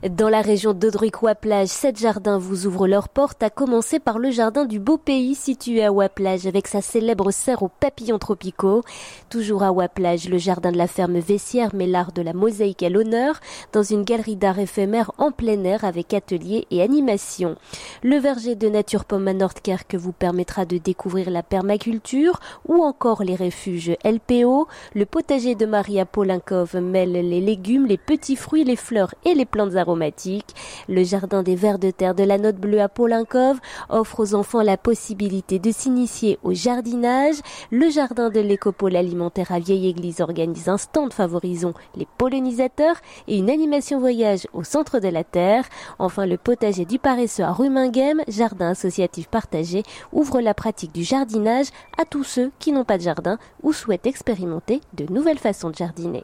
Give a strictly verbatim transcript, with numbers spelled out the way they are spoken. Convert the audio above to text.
Dans la région d'Audric-Waplage, sept jardins vous ouvrent leurs portes, à commencer par le jardin du Beau Pays situé à Waplage avec sa célèbre serre aux papillons tropicaux. Toujours à Waplage, le jardin de la ferme Vessière met l'art de la mosaïque à l'honneur dans une galerie d'art éphémère en plein air avec ateliers et animations. Le verger de Nature Pomme à Nordkerk vous permettra de découvrir la permaculture ou encore les refuges L P O. Le potager de Maria Polinkov mêle les légumes, les petits fruits, les fleurs et les plantes aromatiques. Le jardin des vers de terre de la Note Bleue à Polinkov offre aux enfants la possibilité de s'initier au jardinage. Le jardin de l'écopôle alimentaire à Vieille Église organise un stand favorisant les pollinisateurs et une animation voyage au centre de la terre. Enfin, le potager du Paresseux à Ruminghem, jardin associatif partagé, ouvre la pratique du jardinage à tous ceux qui n'ont pas de jardin ou souhaitent expérimenter de nouvelles façons de jardiner.